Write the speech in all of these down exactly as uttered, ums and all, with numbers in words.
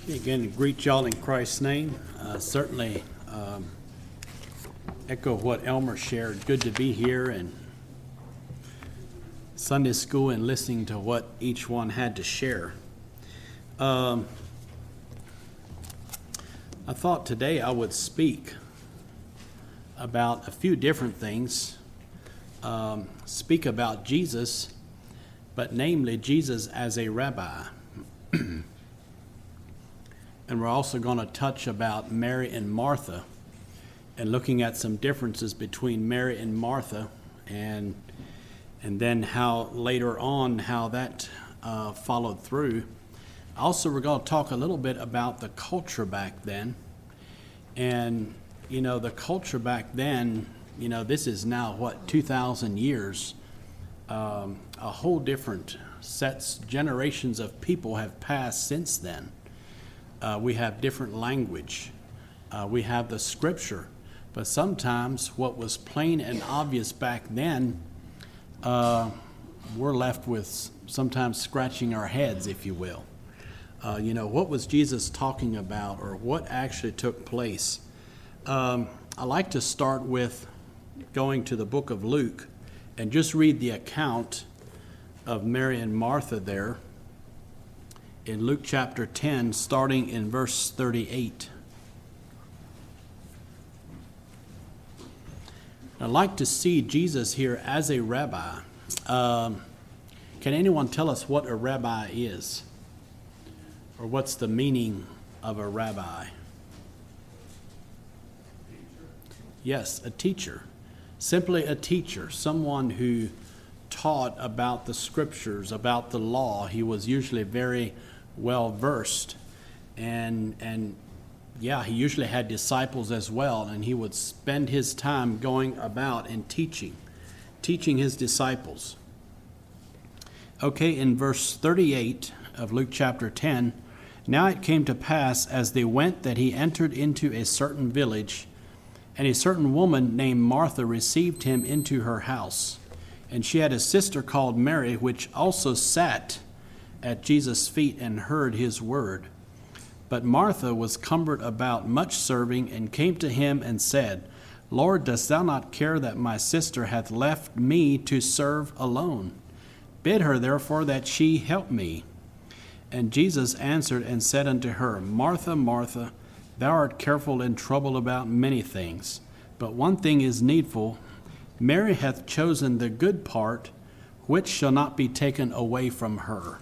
Again, greet y'all in Christ's name. Uh, certainly um, echo what Elmer shared. Good to be here and Sunday school and listening to what each one had to share. Um, I thought today I would speak about a few different things. Um, speak about Jesus, but namely Jesus as a rabbi. And we're also going to touch about Mary and Martha and looking at some differences between Mary and Martha and and then how later on how that uh, followed through. Also, we're going to talk a little bit about the culture back then. And, you know, the culture back then, you know, this is now, what, two thousand years, um, a whole different sets, generations of people have passed since then. Uh, we have different language. Uh, we have the scripture. But sometimes what was plain and obvious back then, uh, we're left with sometimes scratching our heads, if you will. Uh, you know, what was Jesus talking about, or what actually took place? Um, I like to start with going to the book of Luke and just read the account of Mary and Martha there. In Luke chapter ten, starting in verse thirty-eight. I'd like to see Jesus here as a rabbi. Um, can anyone tell us what a rabbi is? Or what's the meaning of a rabbi? Yes, a teacher. Simply a teacher, someone who taught about the scriptures, about the law. He was usually very well versed, and and yeah, he usually had disciples as well, and he would spend his time going about and teaching, teaching his disciples. Okay, in verse thirty-eight of Luke chapter ten, now it came to pass as they went that he entered into a certain village, and a certain woman named Martha received him into her house. And she had a sister called Mary, which also sat at Jesus' feet and heard his word. But Martha was cumbered about much serving, and came to him and said, Lord, dost thou not care that my sister hath left me to serve alone? Bid her therefore that she help me. And Jesus answered and said unto her, Martha, Martha, thou art careful and troubled about many things, but one thing is needful. Mary hath chosen the good part, which shall not be taken away from her.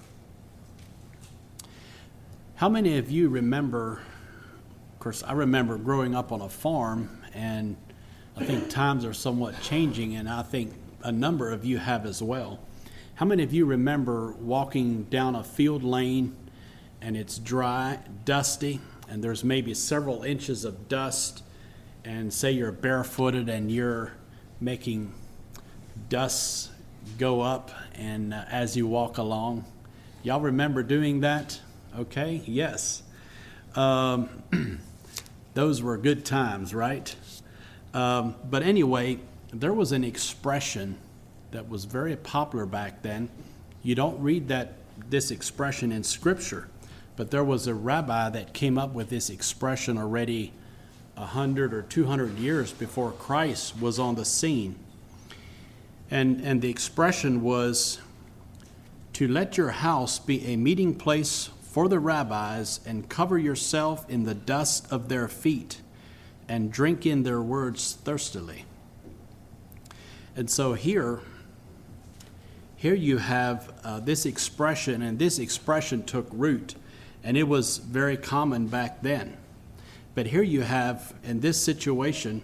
How many of you remember, of course, I remember growing up on a farm, and I think times are somewhat changing, and I think a number of you have as well. How many of you remember walking down a field lane, and it's dry, dusty, and there's maybe several inches of dust, and say you're barefooted and you're making dust go up and uh, as you walk along? Y'all remember doing that? Okay, yes. Um, those were good times, right? Um, but anyway, there was an expression that was very popular back then. You don't read that this expression in Scripture, but there was a rabbi that came up with this expression already a hundred or two hundred years before Christ was on the scene. And, and the expression was to let your house be a meeting place for the rabbis, and cover yourself in the dust of their feet, and drink in their words thirstily. And so here, here you have uh, this expression, and this expression took root, and it was very common back then. But here you have, in this situation,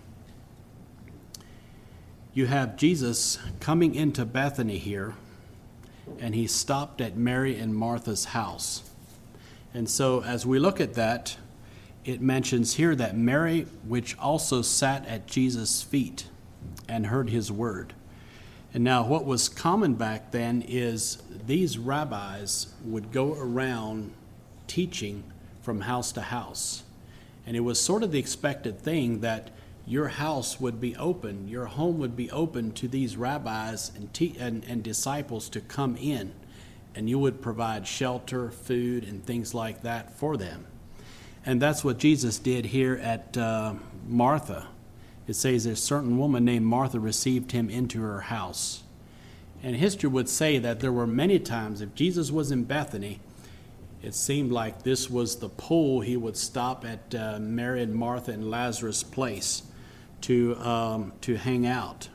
you have Jesus coming into Bethany here, and he stopped at Mary and Martha's house. And so as we look at that, it mentions here that Mary, which also sat at Jesus' feet and heard his word. And now what was common back then is these rabbis would go around teaching from house to house. And it was sort of the expected thing that your house would be open, your home would be open to these rabbis and, te- and, and disciples to come in. And you would provide shelter, food, and things like that for them. And that's what Jesus did here at uh, Martha. It says a certain woman named Martha received him into her house. And history would say that there were many times, if Jesus was in Bethany, it seemed like this was the pool he would stop at uh, Mary and Martha and Lazarus' place to um, to hang out.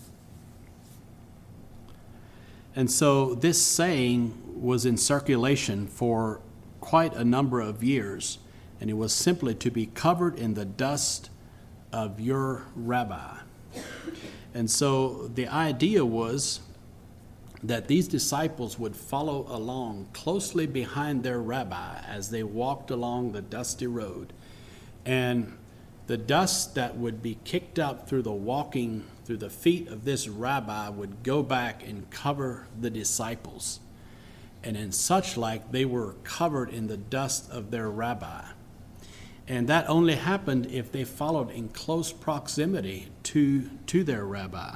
And so this saying was in circulation for quite a number of years, and it was simply to be covered in the dust of your rabbi. And so the idea was that these disciples would follow along closely behind their rabbi as they walked along the dusty road. And the dust that would be kicked up through the walking, through the feet of this rabbi would go back and cover the disciples. And in such like, they were covered in the dust of their rabbi. And that only happened if they followed in close proximity to, to their rabbi.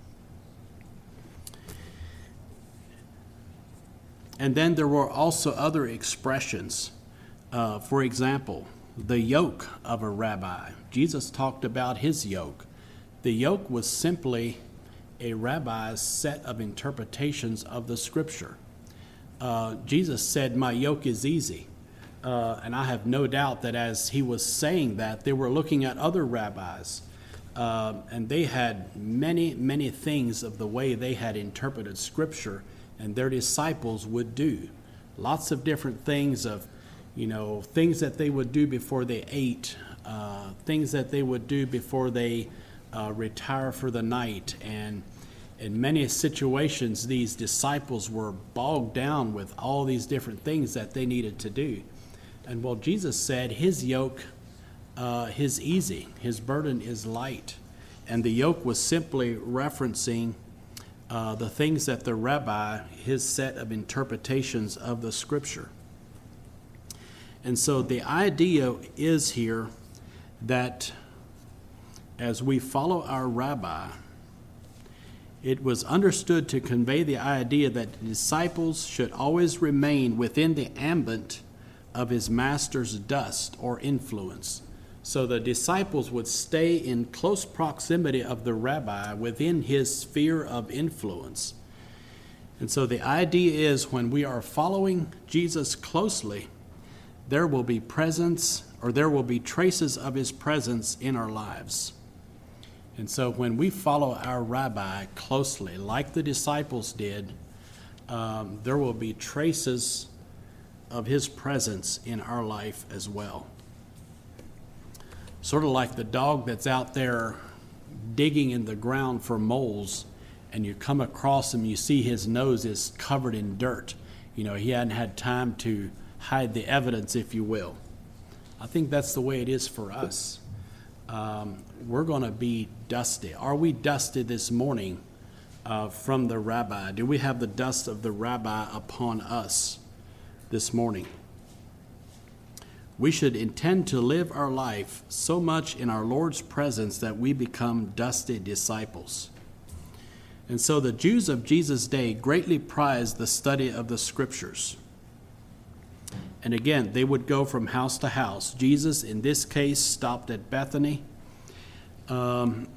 And then there were also other expressions. Uh, for example, the yoke of a rabbi. Jesus talked about his yoke. The yoke was simply a rabbi's set of interpretations of the scripture. Uh, Jesus said, "My yoke is easy." Uh, and I have no doubt that as he was saying that, they were looking at other rabbis. Uh, and they had many, many things of the way they had interpreted scripture, and their disciples would do. Lots of different things of, you know, things that they would do before they ate, uh, things that they would do before they uh, retire for the night. And in many situations, these disciples were bogged down with all these different things that they needed to do. And well, Jesus said his yoke uh, is easy, his burden is light. And the yoke was simply referencing uh, the things that the rabbi, his set of interpretations of the scripture. And so the idea is here that as we follow our rabbi, it was understood to convey the idea that the disciples should always remain within the ambit of his master's dust or influence. So the disciples would stay in close proximity of the rabbi within his sphere of influence. And so the idea is when we are following Jesus closely, there will be presence, or there will be traces of his presence in our lives. And so when we follow our rabbi closely, like the disciples did, um, there will be traces of his presence in our life as well. Sort of like the dog that's out there digging in the ground for moles, and you come across him, you see his nose is covered in dirt. You know, he hadn't had time to hide the evidence, if you will. I think that's the way it is for us. Um, we're going to be dusty. Are we dusty this morning uh, from the rabbi? Do we have the dust of the rabbi upon us this morning? We should intend to live our life so much in our Lord's presence that we become dusty disciples. And so the Jews of Jesus' day greatly prized the study of the scriptures. And again, they would go from house to house. Jesus, in this case, stopped at Bethany. Um,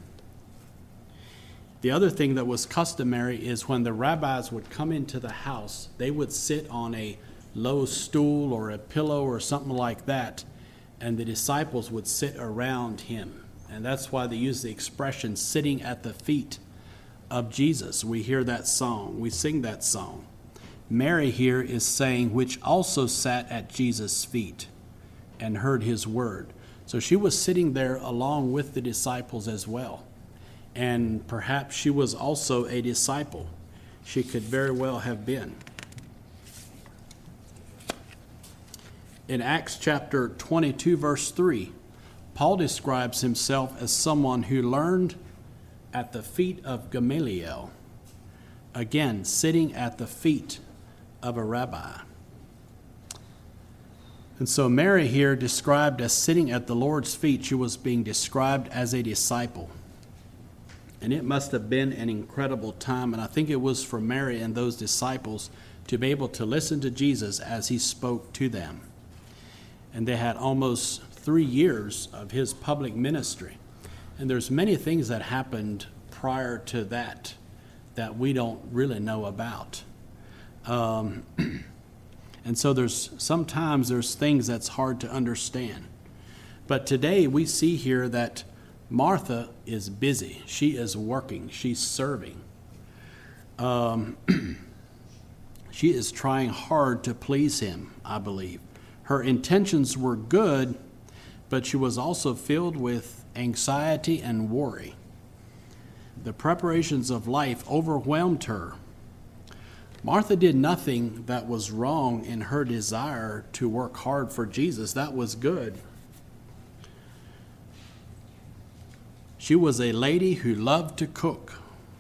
the other thing that was customary is when the rabbis would come into the house, they would sit on a low stool or a pillow or something like that, and the disciples would sit around him. And that's why they use the expression sitting at the feet of Jesus. We hear that song. We sing that song. Mary here is saying, which also sat at Jesus' feet and heard his word. So she was sitting there along with the disciples as well. And perhaps she was also a disciple. She could very well have been. In Acts chapter twenty-two, verse three, Paul describes himself as someone who learned at the feet of Gamaliel. Again, sitting at the feet of a rabbi. And so Mary here, described as sitting at the Lord's feet, she was being described as a disciple. And it must have been an incredible time, and I think it was for Mary and those disciples to be able to listen to Jesus as he spoke to them. and they had almost three years of his public ministry. And there's many things that happened prior to that that we don't really know about. Um, and so there's sometimes there's things that's hard to understand. But today we see here that Martha is busy. She is working. She's serving. Um, she is trying hard to please him, I believe. Her intentions were good, but she was also filled with anxiety and worry. The preparations of life overwhelmed her. Martha did nothing that was wrong in her desire to work hard for Jesus. That was good. She was a lady who loved to cook.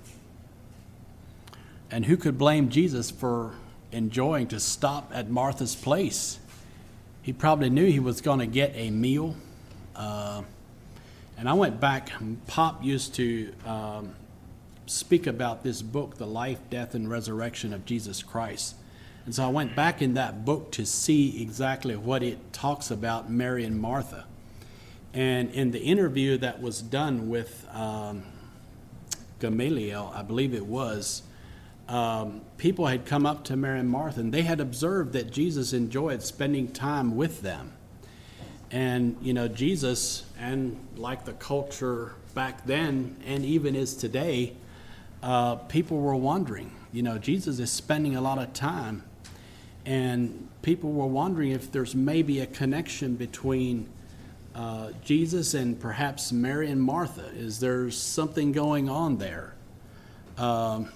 And who could blame Jesus for enjoying to stop at Martha's place? He probably knew he was going to get a meal. Uh, and I went back, Pop used to um, speak about this book, The Life, Death, and Resurrection of Jesus Christ. And so I went back in that book to see exactly what it talks about Mary and Martha. And in the interview that was done with um, Gamaliel, I believe it was, um, people had come up to Mary and Martha, and they had observed that Jesus enjoyed spending time with them. And, you know, Jesus, and like the culture back then, and even is today, uh, people were wondering, you know, Jesus is spending a lot of time. And people were wondering if there's maybe a connection between uh, Jesus and perhaps Mary and Martha. Is there something going on there? Um,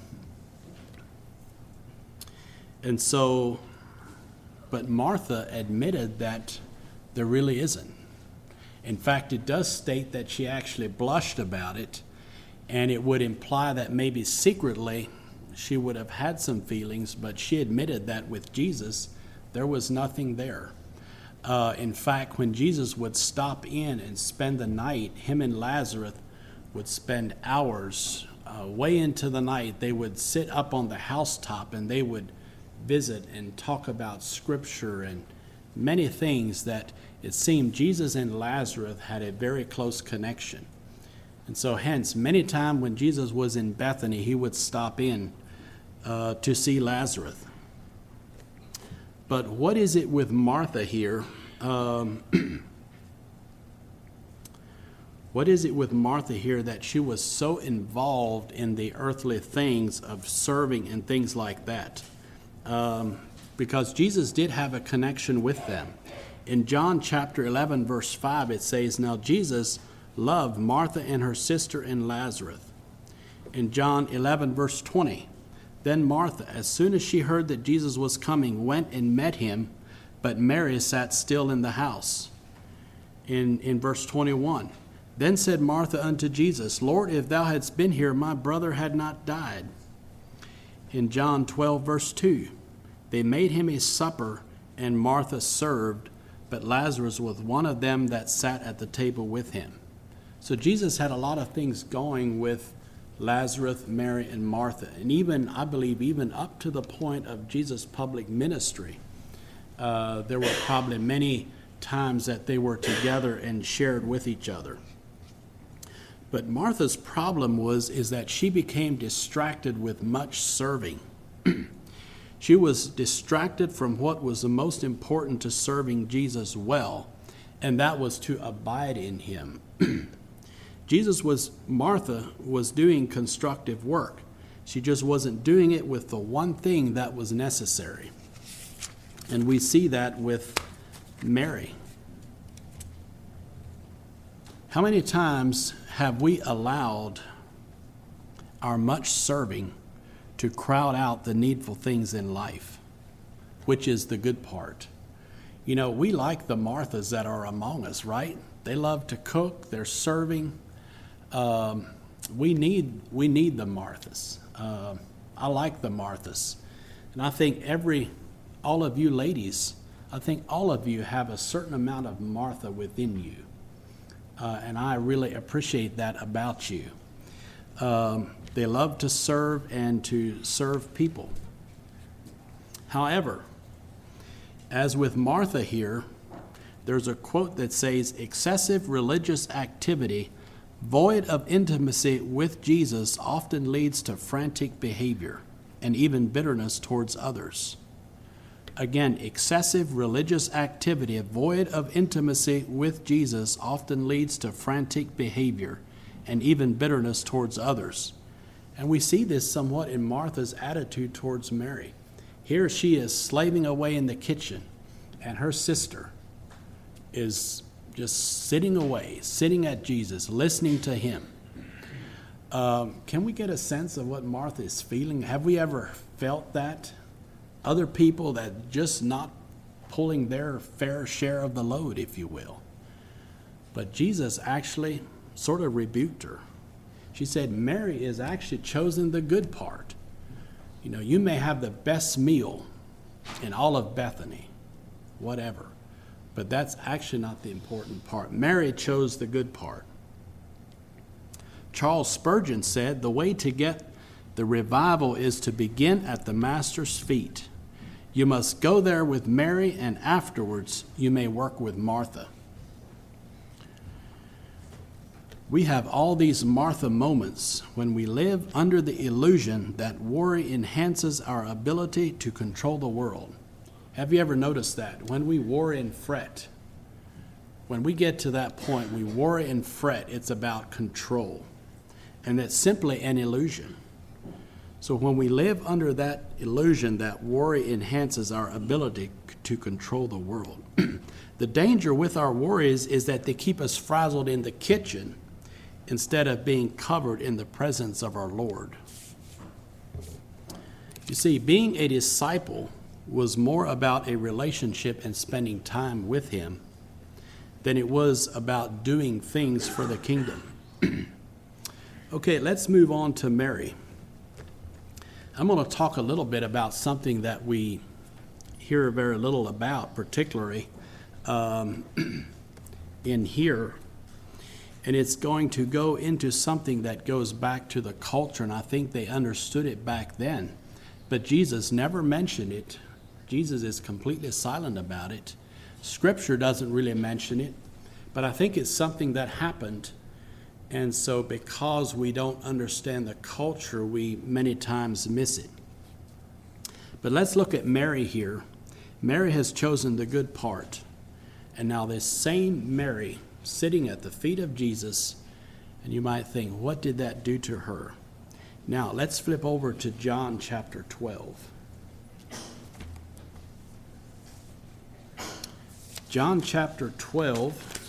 and so, but Martha admitted that there really isn't. In fact, it does state that she actually blushed about it, and it would imply that maybe secretly she would have had some feelings, but she admitted that with Jesus, there was nothing there. Uh, in fact, when Jesus would stop in and spend the night, him and Lazarus would spend hours, uh, way into the night. They would sit up on the housetop and they would visit and talk about Scripture and many things that it seemed Jesus and Lazarus had a very close connection. And so hence, many times when Jesus was in Bethany, he would stop in uh, to see Lazarus. But what is it with Martha here? Um, what is it with Martha here that she was so involved in the earthly things of serving and things like that? Um, because Jesus did have a connection with them. In John chapter eleven, verse five, it says, "Now Jesus loved Martha and her sister and Lazarus." In John eleven, verse twenty, "Then Martha, as soon as she heard that Jesus was coming, went and met him, but Mary sat still in the house." In, in verse twenty-one, "Then said Martha unto Jesus, Lord, if thou hadst been here, my brother had not died." In John twelve, verse two, "They made him a supper, and Martha served, but Lazarus was one of them that sat at the table with him." So Jesus had a lot of things going with Lazarus, Mary, and Martha. And even, I believe, even up to the point of Jesus' public ministry, uh, there were probably many times that they were together and shared with each other. But Martha's problem was is that she became distracted with much serving. She was distracted from what was the most important to serving Jesus well, and that was to abide in him. Jesus was, Martha was doing constructive work. She just wasn't doing it with the one thing that was necessary. And we see that with Mary. How many times have we allowed our much serving to crowd out the needful things in life, which is the good part? You know, we like the Marthas that are among us, right? They love to cook, they're serving. Um, we need we need the Marthas. Uh, I like the Marthas. And I think every, all of you ladies, I think all of you have a certain amount of Martha within you. Uh, and I really appreciate that about you. Um, they love to serve and to serve people. However, as with Martha here, there's a quote that says, excessive religious activity void of intimacy with Jesus often leads to frantic behavior and even bitterness towards others. Again, excessive religious activity void of intimacy with Jesus often leads to frantic behavior and even bitterness towards others. And we see this somewhat in Martha's attitude towards Mary. Here she is slaving away in the kitchen, and her sister is just sitting away, sitting at Jesus, listening to him. Um, can we get a sense of what Martha is feeling? Have we ever felt that? Other people that just not pulling their fair share of the load, if you will. But Jesus actually sort of rebuked her. She said, Mary is actually chosen the good part. You know, you may have the best meal in all of Bethany, whatever. But that's actually not the important part. Mary chose the good part. Charles Spurgeon said, the way to get the revival is to begin at the Master's feet. You must go there with Mary, and afterwards you may work with Martha. We have all these Martha moments when we live under the illusion that worry enhances our ability to control the world. Have you ever noticed that? When we worry and fret, when we get to that point, we worry and fret, it's about control. And it's simply an illusion. So when we live under that illusion that worry enhances our ability to control the world, the danger with our worries is that they keep us frazzled in the kitchen instead of being covered in the presence of our Lord. You see, being a disciple was more about a relationship and spending time with him than it was about doing things for the kingdom. Okay, let's move on to Mary. I'm going to talk a little bit about something that we hear very little about, particularly um, in here. And it's going to go into something that goes back to the culture, and I think they understood it back then. But Jesus never mentioned it. Jesus is completely silent about it. Scripture doesn't really mention it, but I think it's something that happened. And so because we don't understand the culture, we many times miss it. But let's look at Mary here. Mary has chosen the good part. And now this same Mary sitting at the feet of Jesus, and you might think, what did that do to her? Now let's flip over to John chapter twelve. John chapter twelve,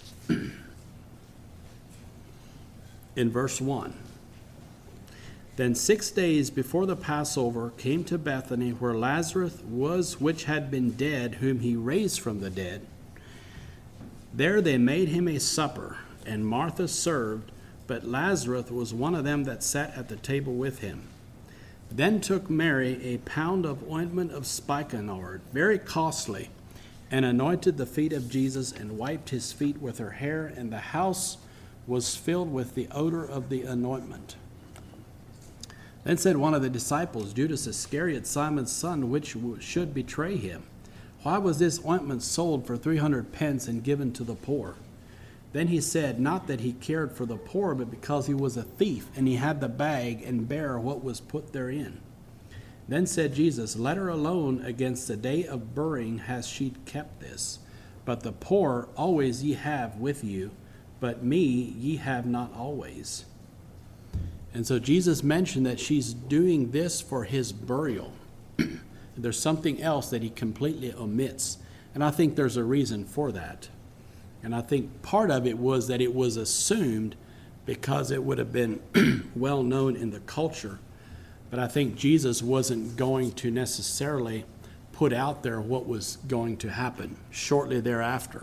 in verse one. Then six days before the Passover came to Bethany, where Lazarus was, which had been dead, whom he raised from the dead. There they made him a supper, and Martha served, but Lazarus was one of them that sat at the table with him. Then took Mary a pound of ointment of spikenard, very costly, and anointed the feet of Jesus, and wiped his feet with her hair, and the house was filled with the odor of the anointment. Then said one of the disciples, Judas Iscariot, Simon's son, which should betray him, why was this ointment sold for three hundred pence and given to the poor? Then he said, not that he cared for the poor, but because he was a thief, and he had the bag and bare what was put therein. Then said Jesus, let her alone, against the day of burying hath she kept this. But the poor always ye have with you, but me ye have not always. And so Jesus mentioned that she's doing this for his burial. There's something else that he completely omits. And I think there's a reason for that. And I think part of it was that it was assumed because it would have been well known in the culture. But I think Jesus wasn't going to necessarily put out there what was going to happen shortly thereafter.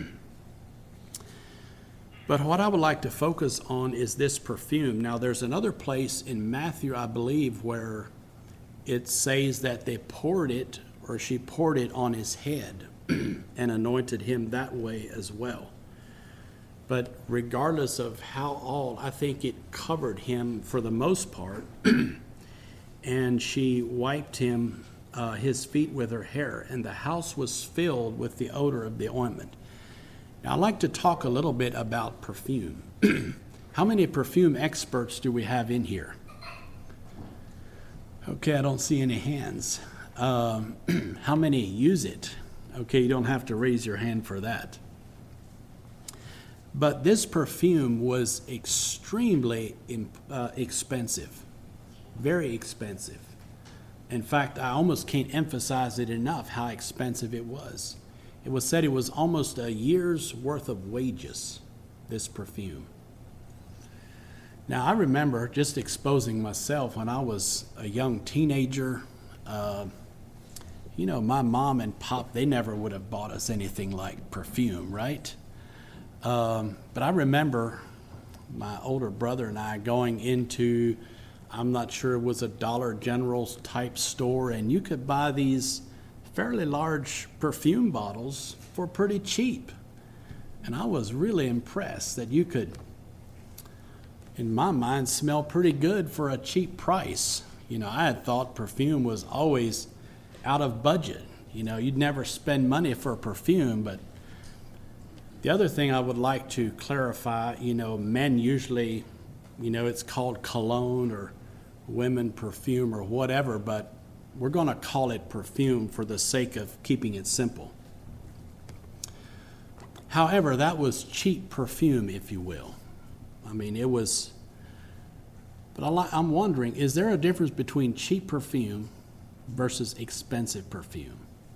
But what I would like to focus on is this perfume. Now, there's another place in Matthew, I believe, where it says that they poured it, or she poured it on his head and anointed him that way as well. But regardless of how all, I think it covered him for the most part. And she wiped him uh, his feet with her hair, and the house was filled with the odor of the ointment. Now, I'd like to talk a little bit about perfume. How many perfume experts do we have in here? Okay, I don't see any hands. Um, how many use it? Okay, you don't have to raise your hand for that. But this perfume was extremely uh, expensive, very expensive. In fact, I almost can't emphasize it enough how expensive it was. It was said it was almost a year's worth of wages, this perfume. Now, I remember just exposing myself when I was a young teenager. Uh, you know, my mom and pop, they never would have bought us anything like perfume, right? Um, but I remember my older brother and I going into, I'm not sure, it was a Dollar General type store, and you could buy these fairly large perfume bottles for pretty cheap. And I was really impressed that you could, in my mind, smell pretty good for a cheap price. You know, I had thought perfume was always out of budget. You know, you'd never spend money for a perfume. But the other thing I would like to clarify, you know, men usually, you know, it's called cologne or women perfume or whatever, but we're going to call it perfume for the sake of keeping it simple. However, that was cheap perfume, if you will. I mean, it was, but I, I'm wondering, is there a difference between cheap perfume versus expensive perfume?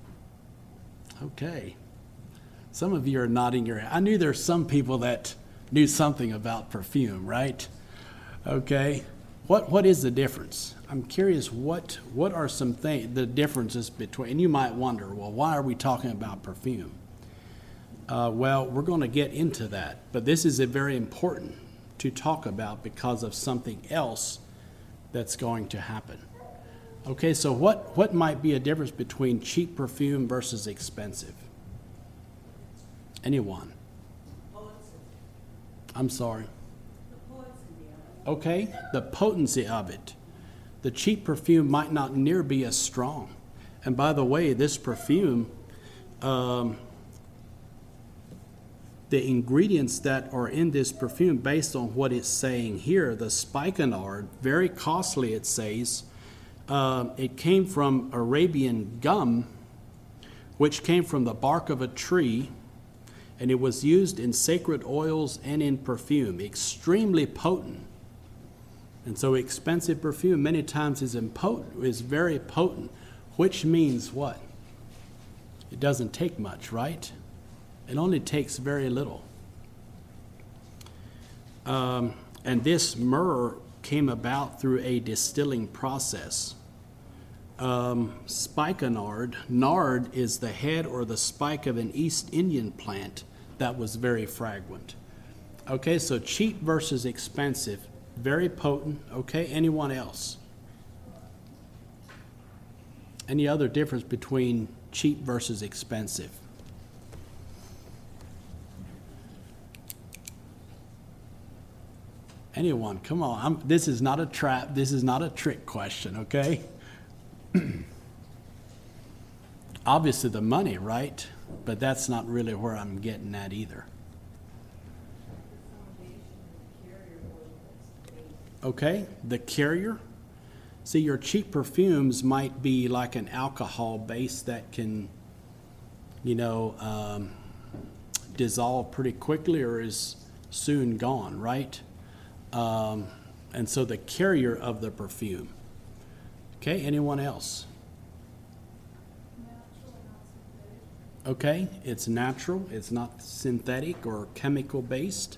Okay. Some of you are nodding your head. I knew there's some people that knew something about perfume, right? Okay. What what is the difference? I'm curious, what what are some things, the differences between, and you might wonder, well, why are we talking about perfume? Uh, well, we're going to get into that, but this is a very important to talk about because of something else that's going to happen. Okay, so what, what might be a difference between cheap perfume versus expensive? Anyone? I'm sorry. Okay, the potency of it. The cheap perfume might not near be as strong. And by the way, this perfume, um, the ingredients that are in this perfume, based on what it's saying here, the spikenard, very costly, it says. Uh, it came from Arabian gum, which came from the bark of a tree, and it was used in sacred oils and in perfume, extremely potent. And so expensive perfume many times is impotent, is very potent, which means what? It doesn't take much, right? It only takes very little. Um, and this myrrh came about through a distilling process. Um, spikenard, nard is the head or the spike of an East Indian plant that was very fragrant. Okay, so cheap versus expensive, very potent. Okay, anyone else? Any other difference between cheap versus expensive? Anyone, come on. I'm, this is not a trap. This is not a trick question, okay? Obviously the money, right? But that's not really where I'm getting at either. Okay, the carrier. See, your cheap perfumes might be like an alcohol base that can, you know, um, dissolve pretty quickly or is soon gone, right? Um, and so the carrier of the perfume. Okay, anyone else? Okay, it's natural, it's not synthetic or chemical based.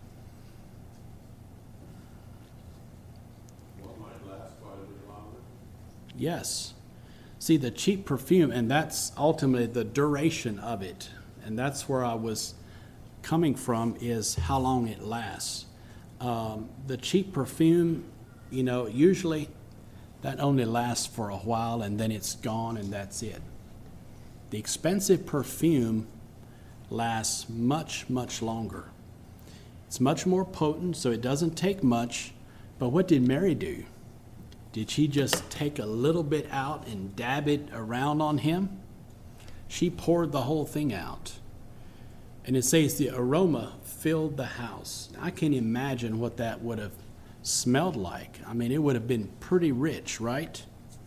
What might last quite a bit longer? Yes. See, the cheap perfume, and that's ultimately the duration of it, and that's where I was coming from, is how long it lasts. Um, the cheap perfume, you know, usually that only lasts for a while and then it's gone and that's it. The expensive perfume lasts much, much longer. It's much more potent, so it doesn't take much. But what did Mary do? Did she just take a little bit out and dab it around on him? She poured the whole thing out. And it says the aroma filled the house. I can't imagine what that would have smelled like. I mean, it would have been pretty rich, right?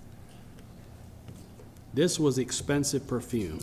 This was expensive perfume.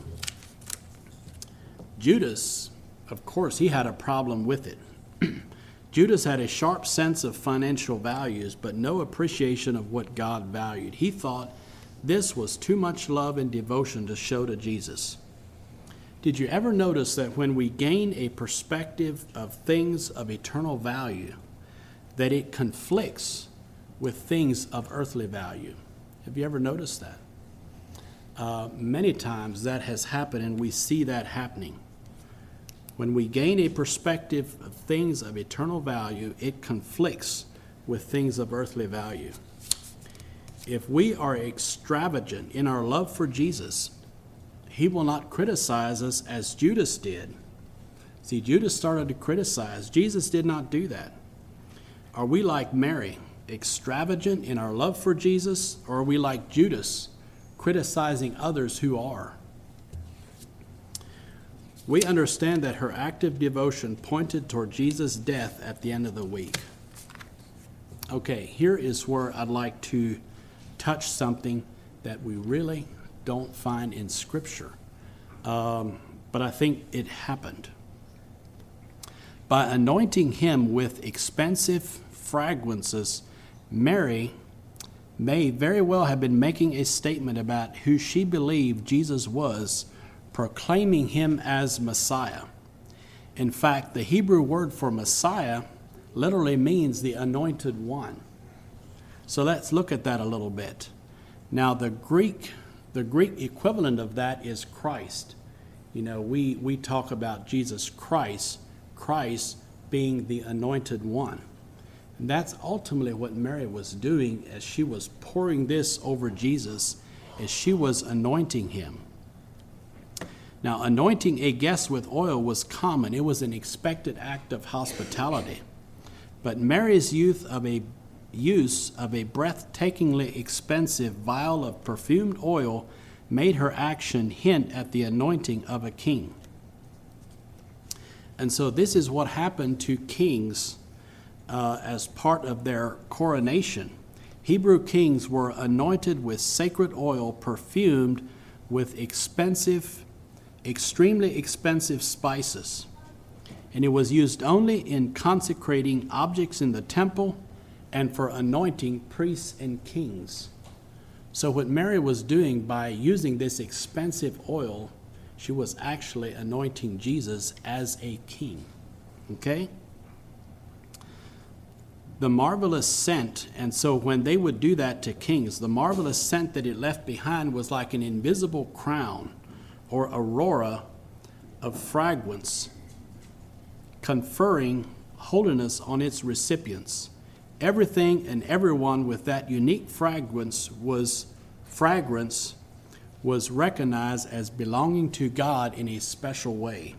Judas, of course, he had a problem with it. Judas had a sharp sense of financial values, but no appreciation of what God valued. He thought this was too much love and devotion to show to Jesus. Did you ever notice that when we gain a perspective of things of eternal value, that it conflicts with things of earthly value? Have you ever noticed that? Uh, many times that has happened, and we see that happening. When we gain a perspective of things of eternal value, it conflicts with things of earthly value. If we are extravagant in our love for Jesus, he will not criticize us as Judas did. See, Judas started to criticize. Jesus did not do that. Are we like Mary, extravagant in our love for Jesus, or are we like Judas, criticizing others who are? We understand that her active devotion pointed toward Jesus' death at the end of the week. Okay, here is where I'd like to touch something that we really don't find in Scripture, um, but I think it happened. By anointing him with expensive fragrances, Mary may very well have been making a statement about who she believed Jesus was, proclaiming him as Messiah. In fact, the Hebrew word for Messiah literally means the anointed one. So let's look at that a little bit. Now, the Greek, the Greek equivalent of that is Christ. You know, we, we talk about Jesus Christ, Christ being the anointed one. And that's ultimately what Mary was doing as she was pouring this over Jesus, as she was anointing him. Now, anointing a guest with oil was common. It was an expected act of hospitality. But Mary's use of a, use of a breathtakingly expensive vial of perfumed oil made her action hint at the anointing of a king. And so this is what happened to kings uh, as part of their coronation. Hebrew kings were anointed with sacred oil perfumed with expensive extremely expensive spices, and it was used only in consecrating objects in the temple and for anointing priests and kings. So what Mary was doing by using this expensive oil, she was actually anointing Jesus as a king. Okay? The marvelous scent, and so when they would do that to kings, the marvelous scent that it left behind was like an invisible crown or aurora of fragrance, conferring holiness on its recipients. Everything and everyone with that unique fragrance was fragrance was recognized as belonging to God in a special way.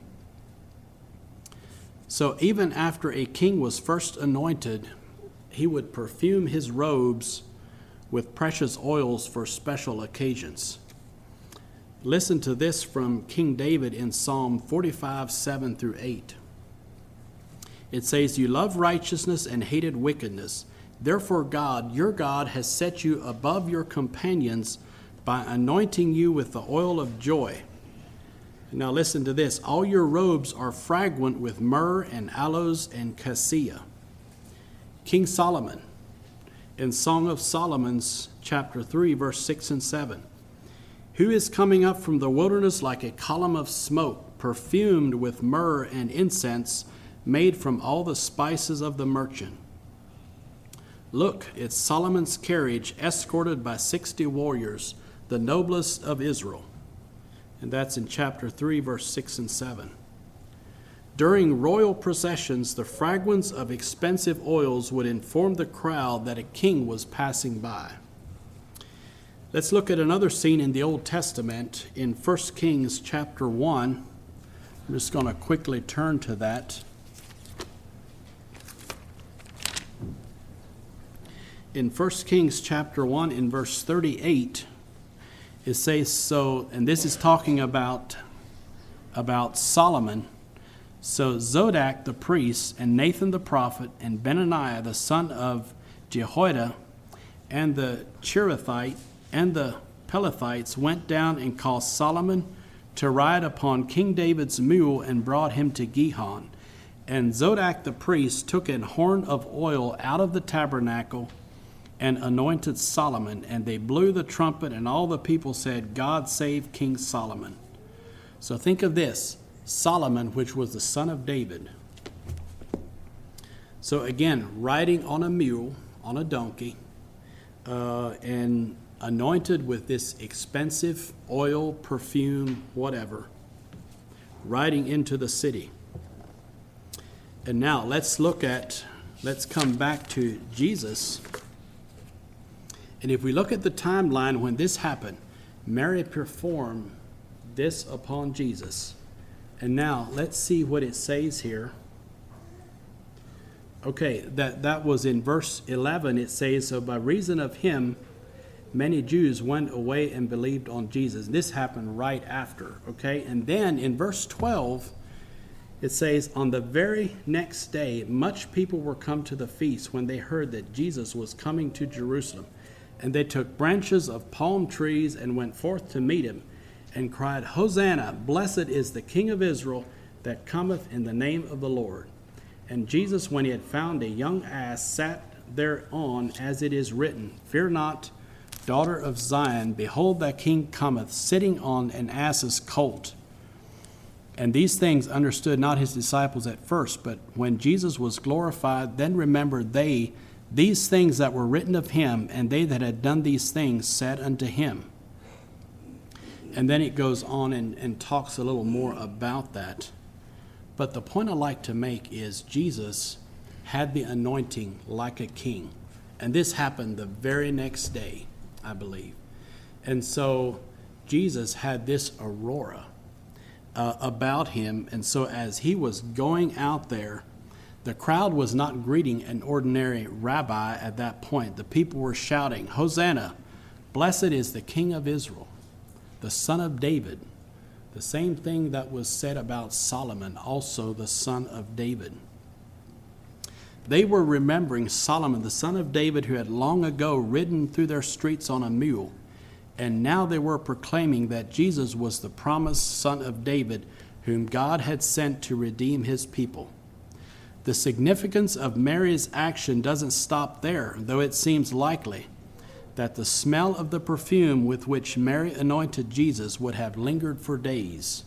So even after a king was first anointed, he would perfume his robes with precious oils for special occasions. Listen to this from King David in Psalm forty-five, seven through eight. It says, "You love righteousness and hated wickedness. Therefore God, your God, has set you above your companions by anointing you with the oil of joy." Now listen to this. "All your robes are fragrant with myrrh and aloes and cassia." King Solomon, in Song of Solomon's chapter three, verse six and seven. "Who is coming up from the wilderness like a column of smoke, perfumed with myrrh and incense, made from all the spices of the merchant? Look, it's Solomon's carriage, escorted by sixty warriors, the noblest of Israel." And that's in chapter three, verse six and seven. During royal processions, the fragrance of expensive oils would inform the crowd that a king was passing by. Let's look at another scene in the Old Testament in First Kings chapter one. I'm just going to quickly turn to that. in First Kings chapter one, in verse thirty-eight, it says so, and this is talking about, about Solomon. So Zodok the priest, and Nathan the prophet, and Benaniah the son of Jehoiada, and the Cherethites, and the Pelethites went down and caused Solomon to ride upon King David's mule, and brought him to Gihon. And Zodok the priest took an horn of oil out of the tabernacle, and anointed Solomon. And they blew the trumpet, and all the people said, God save King Solomon. So think of this, Solomon, which was the son of David. So again, riding on a mule, on a donkey, uh, and anointed with this expensive oil, perfume, whatever, riding into the city. And now let's look at, let's come back to Jesus. And if we look at the timeline when this happened, Mary performed this upon Jesus. And now let's see what it says here. Okay, that, that was in verse eleven. It says, so by reason of him, many Jews went away and believed on Jesus. This happened right after, okay? And then in verse twelve, it says, on the very next day, much people were come to the feast when they heard that Jesus was coming to Jerusalem. And they took branches of palm trees and went forth to meet him, and cried, Hosanna, blessed is the King of Israel that cometh in the name of the Lord. And Jesus, when he had found a young ass, sat thereon, as it is written, Fear not, daughter of Zion, behold, thy king cometh, sitting on an ass's colt. And these things understood not his disciples at first, but when Jesus was glorified, then remembered they these things that were written of him, and they that had done these things said unto him. And then it goes on and, and talks a little more about that. But the point I like to make is Jesus had the anointing like a king. And this happened the very next day, I believe. And so Jesus had this aurora uh, about him. And so as he was going out there, the crowd was not greeting an ordinary rabbi at that point. The people were shouting, Hosanna, blessed is the King of Israel, the son of David. The same thing that was said about Solomon, also the son of David. They were remembering Solomon, the son of David, who had long ago ridden through their streets on a mule. And now they were proclaiming that Jesus was the promised son of David, whom God had sent to redeem his people. The significance of Mary's action doesn't stop there, though it seems likely that the smell of the perfume with which Mary anointed Jesus would have lingered for days.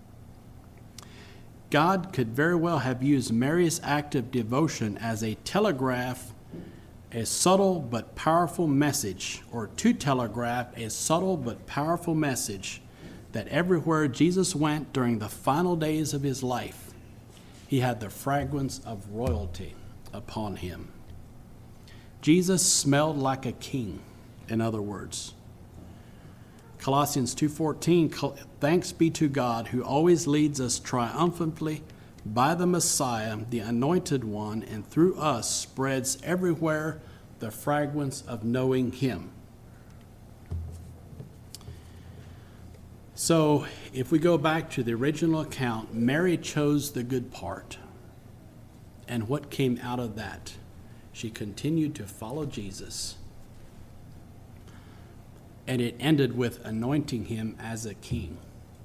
God could very well have used Mary's act of devotion as a telegraph, a subtle but powerful message, or to telegraph a subtle but powerful message that everywhere Jesus went during the final days of his life, he had the fragrance of royalty upon him. Jesus smelled like a king, in other words. Colossians two fourteen, thanks be to God who always leads us triumphantly by the Messiah, the Anointed One, and through us spreads everywhere the fragrance of knowing him. So if we go back to the original account, Mary chose the good part. And what came out of that? She continued to follow Jesus. And it ended with anointing him as a king.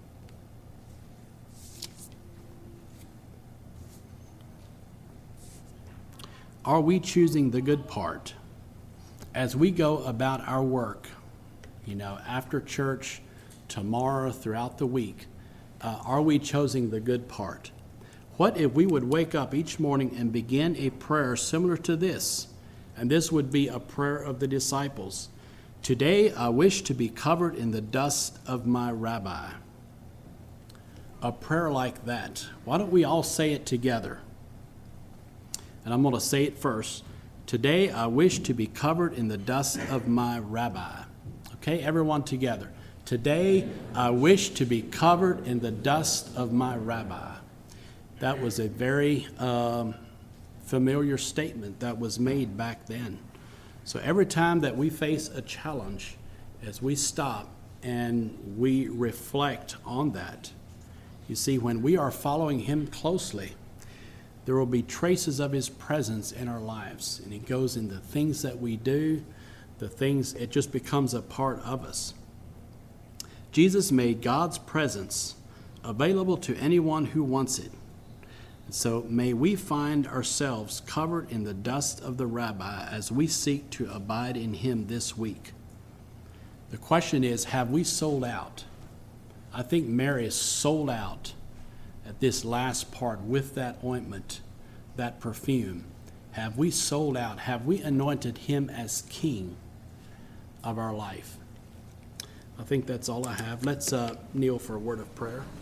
Are we choosing the good part? As we go about our work, you know, after church, tomorrow, throughout the week, uh, are we choosing the good part? What if we would wake up each morning and begin a prayer similar to this? And this would be a prayer of the disciples. Today I wish to be covered in the dust of my rabbi. A prayer like that. Why don't we all say it together? And I'm going to say it first. Today I wish to be covered in the dust of my rabbi. Okay, everyone together. Today I wish to be covered in the dust of my rabbi. That was a very um, familiar statement that was made back then. So every time that we face a challenge, as we stop and we reflect on that, you see, when we are following him closely, there will be traces of his presence in our lives. And it goes in the things that we do, the things, it just becomes a part of us. Jesus made God's presence available to anyone who wants it. And so may we find ourselves covered in the dust of the Rabbi as we seek to abide in him this week. The question is, have we sold out? I think Mary is sold out at this last part with that ointment, that perfume. Have we sold out? Have we anointed him as king of our life? I think that's all I have. Let's uh, kneel for a word of prayer.